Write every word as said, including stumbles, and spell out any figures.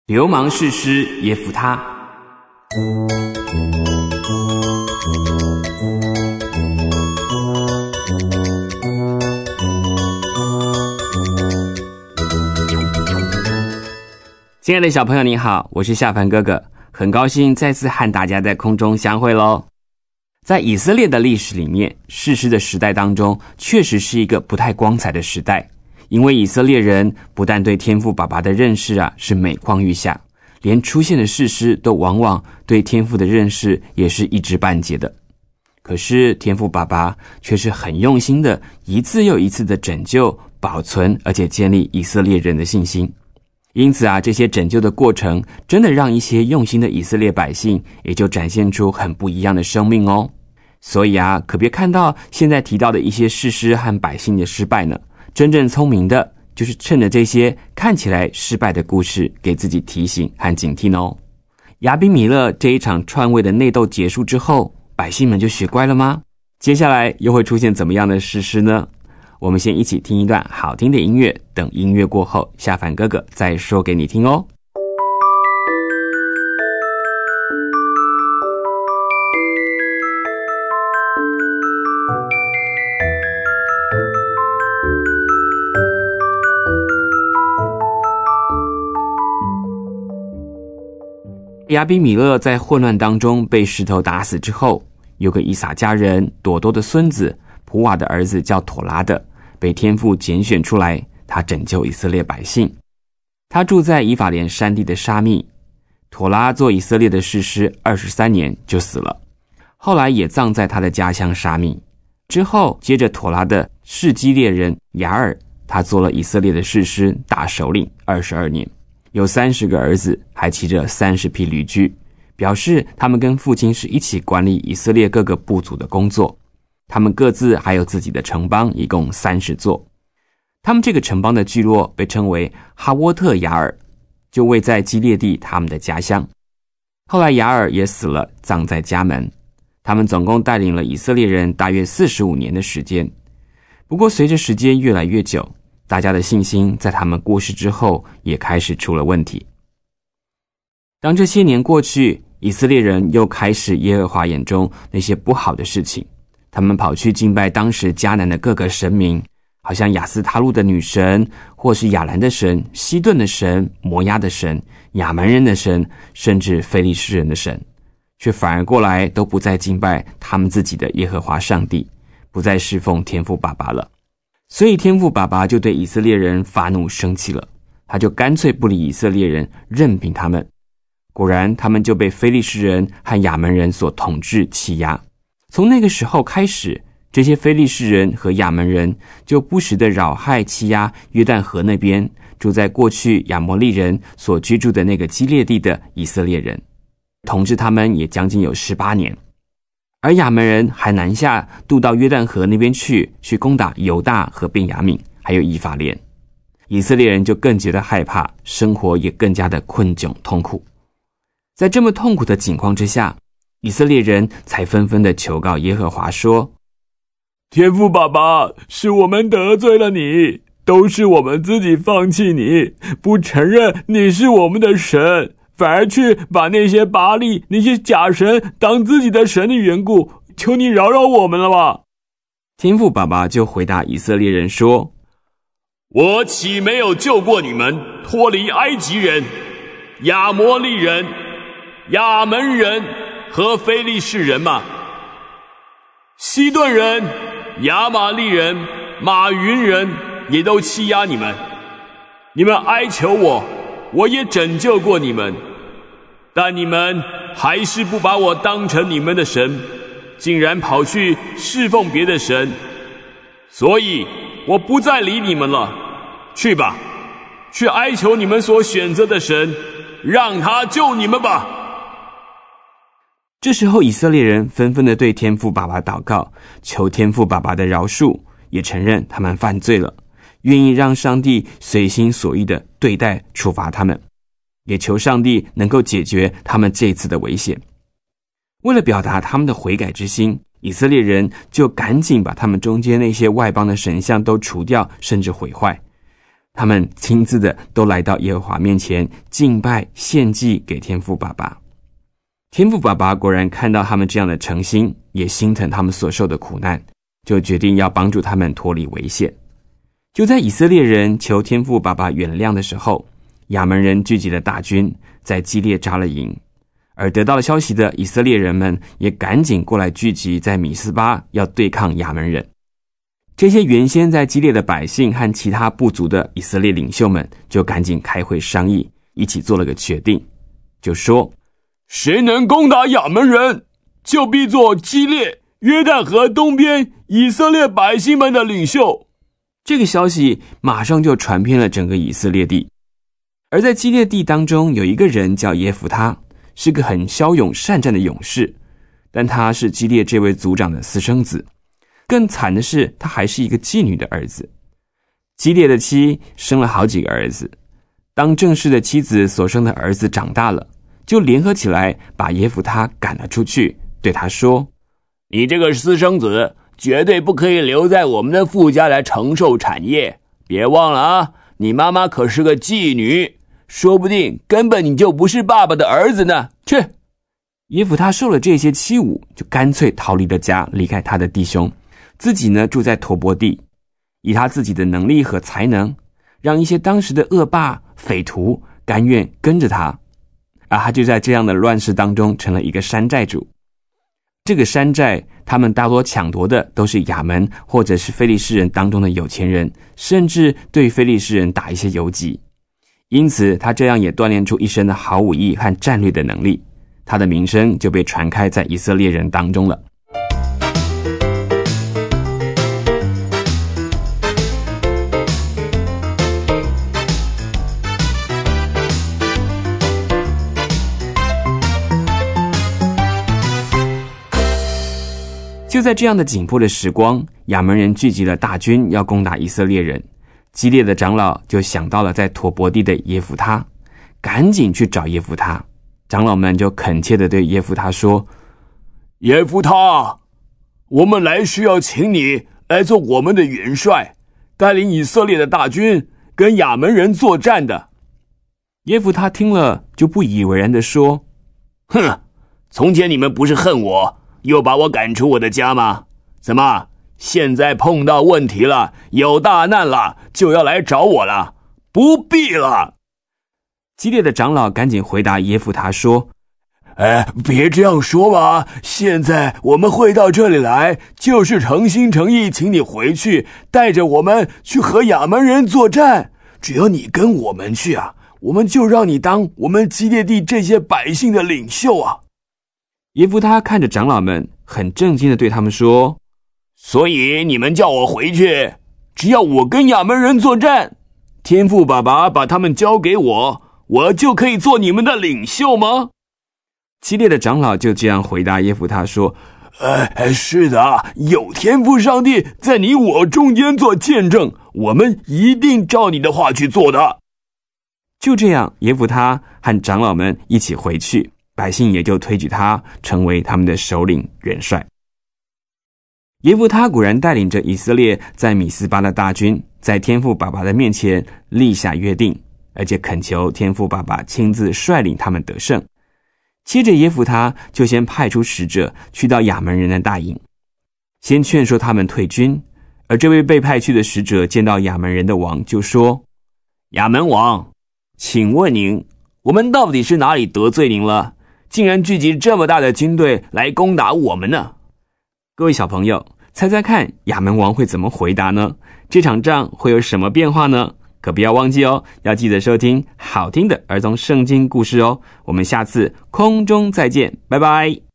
流氓士师耶弗他。亲爱的小朋友你好，我是夏凡哥哥，很高兴再次和大家在空中相会咯。在以色列的历史里面，士师的时代当中确实是一个不太光彩的时代，因为以色列人不但对天父爸爸的认识啊是每况愈下，连出现的士师都往往对天父的认识也是一知半解的。可是天父爸爸却是很用心的一次又一次的拯救、保存而且建立以色列人的信心。因此啊，这些拯救的过程真的让一些用心的以色列百姓也就展现出很不一样的生命哦。所以啊，可别看到现在提到的一些士师和百姓的失败呢，真正聪明的就是趁着这些看起来失败的故事给自己提醒和警惕哦。亚比米勒这一场篡位的内斗结束之后，百姓们就学乖了吗？接下来又会出现怎么样的士师呢？我们先一起听一段好听的音乐，等音乐过后，夏凡哥哥再说给你听哦。亚比米勒在混乱当中被石头打死之后，有个以撒家人朵多的孙子普瓦的儿子叫妥拉的，被天父拣选出来，他拯救以色列百姓。他住在以法莲山地的沙密。妥拉做以色列的士师二十三年就死了，后来也葬在他的家乡沙密。之后接着妥拉的示基列人雅尔，他做了以色列的士师大首领二十二年，有三十个儿子，还骑着三十匹驴驹，表示他们跟父亲是一起管理以色列各个部族的工作。他们各自还有自己的城邦，一共三十座。他们这个城邦的聚落被称为哈沃特雅尔，就位在基列地他们的家乡。后来雅尔也死了，葬在家门。他们总共带领了以色列人大约四十五年的时间。不过随着时间越来越久，大家的信心在他们过世之后也开始出了问题。当这些年过去，以色列人又开始耶和华眼中那些不好的事情，他们跑去敬拜当时迦南的各个神明，好像亚斯他路的女神，或是亚兰的神、西顿的神、摩押的神、亚门人的神，甚至非利士人的神，却反而过来都不再敬拜他们自己的耶和华上帝，不再侍奉天父爸爸了。所以天父爸爸就对以色列人发怒生气了，他就干脆不理以色列人，任凭他们。果然他们就被非利士人和亚门人所统治欺压。从那个时候开始，这些非利士人和亚门人就不时地扰害欺压约旦河那边住在过去亚摩利人所居住的那个基列地的以色列人，统治他们也将近有十八年。而亚门人还南下渡到约旦河那边去，去攻打犹大和便雅悯，还有以法莲。以色列人就更觉得害怕，生活也更加的困窘痛苦。在这么痛苦的境况之下，以色列人才纷纷的求告耶和华说：天父爸爸，是我们得罪了你，都是我们自己放弃你，不承认你是我们的神，反而去把那些巴力、那些假神当自己的神的缘故，求你饶饶我们了吧。天父爸爸就回答以色列人说：我岂没有救过你们脱离埃及人、亚摩利人、亚门人和非利士人吗？西顿人、亚玛利人、马云人也都欺压你们，你们哀求我，我也拯救过你们，但你们还是不把我当成你们的神，竟然跑去侍奉别的神，所以我不再理你们了。去吧，去哀求你们所选择的神，让他救你们吧。这时候以色列人纷纷的对天父爸爸祷告，求天父爸爸的饶恕，也承认他们犯罪了，愿意让上帝随心所欲的对待处罚他们，也求上帝能够解决他们这次的危险。为了表达他们的悔改之心，以色列人就赶紧把他们中间那些外邦的神像都除掉，甚至毁坏。 他们亲自的都来到耶和华面前敬拜献祭给天父爸爸。天父爸爸果然看到他们这样的诚心，也心疼他们所受的苦难，就决定要帮助他们脱离危险。就在以色列人求天父爸爸原谅的时候，亚扪人聚集了大军，在基列扎了营。而得到了消息的以色列人们也赶紧过来聚集在米斯巴，要对抗亚扪人。这些原先在基列的百姓和其他部族的以色列领袖们就赶紧开会商议，一起做了个决定，就说谁能攻打亚扪人，就必做基列、约旦河东边以色列百姓们的领袖。 这个消息马上就传遍了整个以色列地。而在基列地当中，有一个人叫耶弗他，是个很骁勇善战的勇士，但他是基列这位族长的私生子。更惨的是，他还是一个妓女的儿子。基列的妻生了好几个儿子，当正式的妻子所生的儿子长大了，就联合起来把耶弗他赶了出去，对他说， 你这个私生子绝对不可以留在我们的父家来承受产业，别忘了啊，你妈妈可是个妓女，说不定根本你就不是爸爸的儿子呢。去！ 耶弗他受了这些欺侮，就干脆逃离了家，离开他的弟兄，自己呢住在陀伯地，以他自己的能力和才能，让一些当时的恶霸匪徒甘愿跟着他，而他就在这样的乱世当中成了一个山寨主。这个山寨他们大多抢夺的都是亚扪或者是非利士人当中的有钱人，甚至对非利士人打一些游击。因此他这样也锻炼出一身的好武艺和战略的能力，他的名声就被传开在以色列人当中了。就在这样的紧迫的时光，亚扪人聚集了大军要攻打以色列人。基列的长老就想到了在陀伯地的耶弗他，赶紧去找耶弗他。长老们就恳切地对耶弗他说， 耶弗他，我们来是要请你来做我们的元帅，带领以色列的大军跟亚扪人作战的。 耶弗他听了就不以为然地说， 哼，从前你们不是恨我，又把我赶出我的家吗？怎么现在碰到问题了，有大难了，就要来找我了？不必了。 基列的长老赶紧回答耶弗他说， 哎，别这样说吧，现在我们会到这里来，就是诚心诚意请你回去，带着我们去和亚扪人作战。只要你跟我们去啊，我们就让你当我们基列地这些百姓的领袖啊。 耶弗他看着长老们，很震惊地对他们说， 所以你们叫我回去，只要我跟亚扪人作战，天父爸爸把他们交给我，我就可以做你们的领袖吗？ 基列的长老就这样回答耶弗他说， 呃，是的，有天父上帝在你我中间做见证，我们一定照你的话去做的。 就这样，耶弗他和长老们一起回去，百姓也就推举他成为他们的首领元帅。耶弗他果然带领着以色列在米斯巴的大军，在天父爸爸的面前立下约定，而且恳求天父爸爸亲自率领他们得胜。接着耶弗他就先派出使者去到亚扪人的大营，先劝说他们退军。而这位被派去的使者见到亚扪人的王，就说， 亚扪王，请问您，我们到底是哪里得罪您了，竟然聚集这么大的军队来攻打我们呢？ 各位小朋友，猜猜看亚扪王会怎么回答呢？这场仗会有什么变化呢？可不要忘记哦，要记得收听好听的儿童圣经故事哦。我们下次空中再见，拜拜。